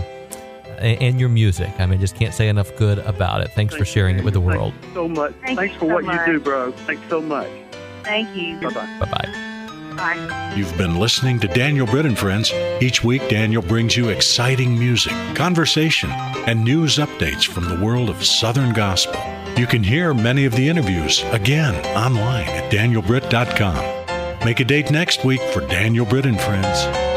and your music. I mean, just can't say enough good about it. Thanks, Thanks for sharing it with the world. Thanks so much. Thank Thanks you for so what much. you do, bro. Thanks so much. Thank you. Bye-bye. Bye-bye. Bye. You've been listening to Daniel Britt and Friends. Each week, Daniel brings you exciting music, conversation, and news updates from the world of Southern Gospel. You can hear many of the interviews again online at daniel britt dot com. Make a date next week for Daniel Britt and Friends.